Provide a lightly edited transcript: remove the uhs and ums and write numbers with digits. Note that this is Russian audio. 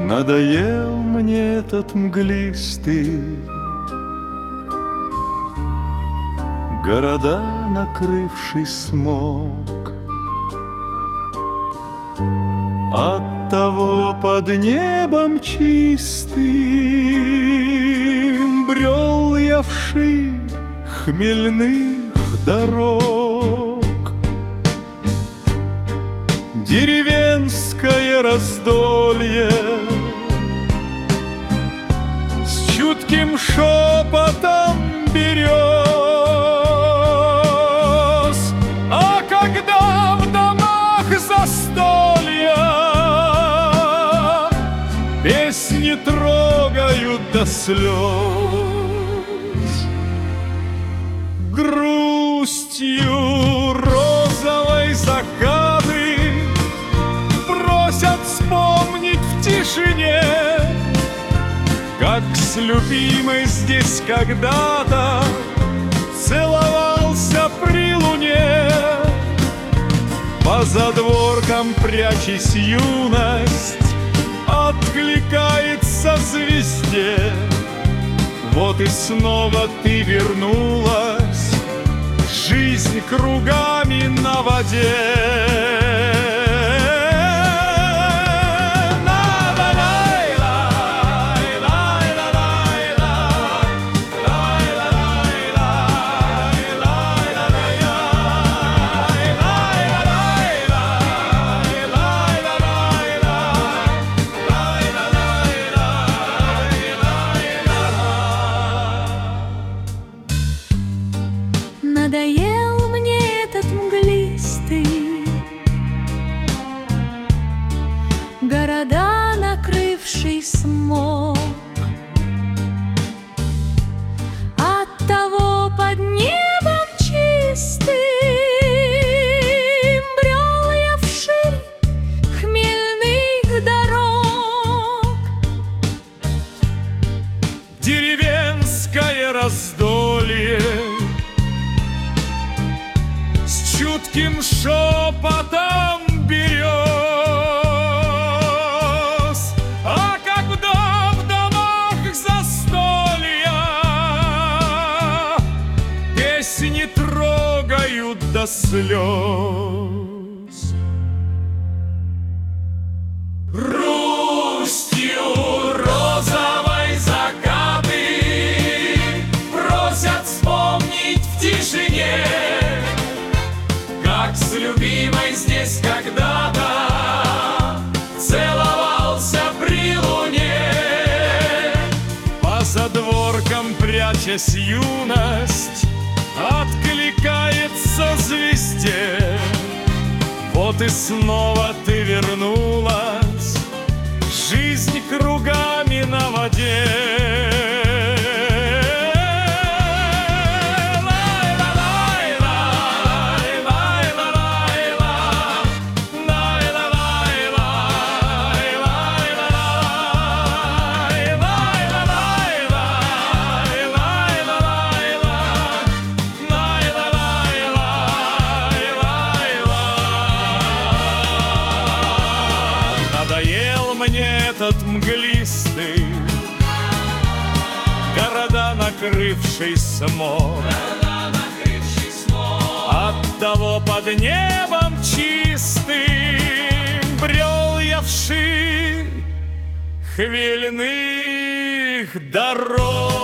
Надоел мне этот мглистый, города накрывший смог. Оттого под небом чистым брел я вши хмельных дорог. Деревенское раздолье с чутким шепотом берез, а когда в домах застолья песни трогают до слез, грустью розовой закаты просят вспомнить в тишине, как с любимой здесь когда-то целовался при луне. По задворкам прячась юность откликается звезде. Вот и снова ты вернулась, жизнь кругами на воде. Надоел мне этот мглистый, города накрывший смог. Оттого под небом чистым брел я вширь хмельных дорог. Деревенское раздолье с чутким шепотом берез, а когда в домах застолья песни трогают до слез, грустью розовой закаты просят вспомнить в тишине, как с любимой здесь когда-то целовался при луне. По задворкам прячась юность откликается звезде. Вот и снова ты вернулась, жизнь кругами на воде. Надоел мне этот мглистый, города накрывший смог. Оттого под небом чистым брел я вширь хмельных дорог.